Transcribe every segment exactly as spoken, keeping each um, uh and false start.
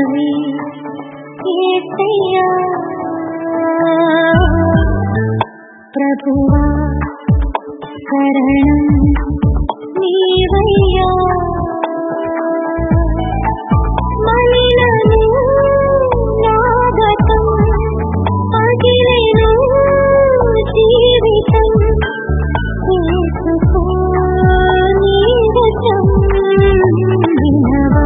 మనవి యేసయ్యా ప్రభువా శరణం నీవయ్యా మలినను నాగతం పగిలెను జీవితం తీసుకో నీవచం వినవా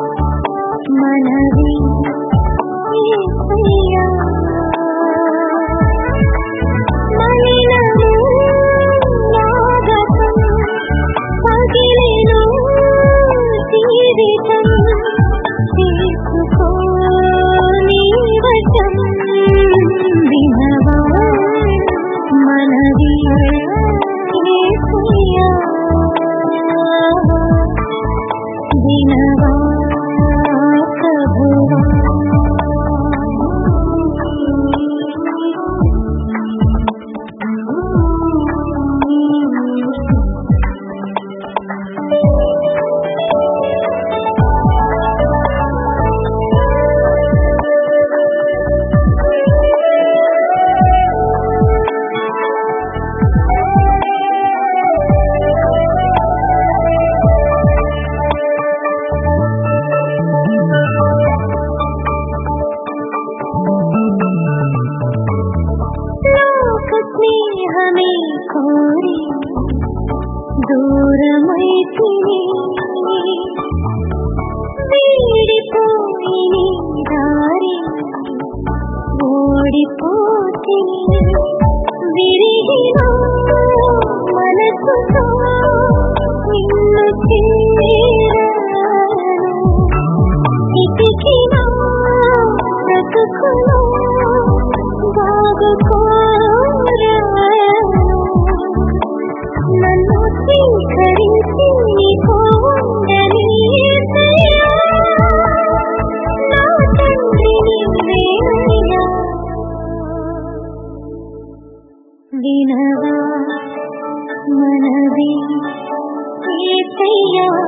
మనవి యేసయ్యా మలినను నాగతం పగిలెను జీవితం తీసుకో నీవచం వినవా మనవి యేసయ్యా వినవా ప్రభువా స్నేహమే కోరి దూరమైతిని వీడిపోయి దారి ఓడిపోతిని విరిగిన మనసుతో నిన్ను చేరను ఇతికిన బ్రతుకులో బాగుకో నన్ను స్వీకరించి నీకు ఉండని యేసయ్యా నా తండ్రి నీవేనయ్యా వినవా మనవి యేసయ్యా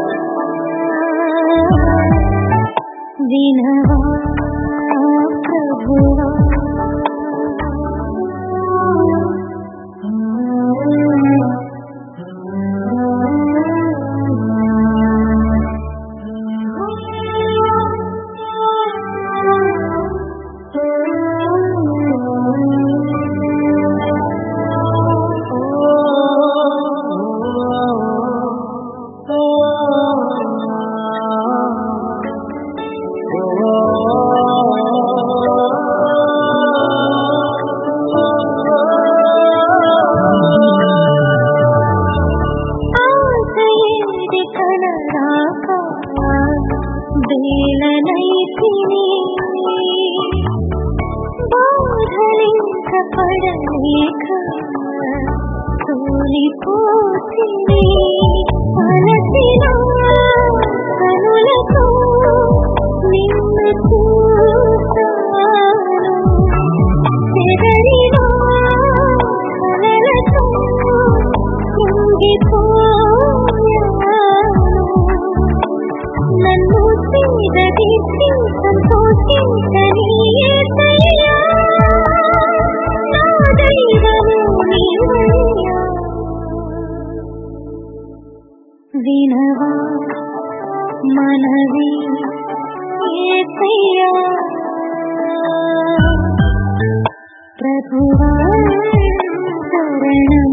వినవా ప్రభువా వేలనైతిని బాధలింక పడలేక తోలిపోతిని అలసిన కనులతో నిన్ను చూసాను చెదరిన కలలతో కుంగిపోయాను నన్ను సీదదీసి సంతోషించని యేసయ్యా నా దైవము నీవయ్యా వినవా మనవి యేసయ్యా ప్రభువా శరణం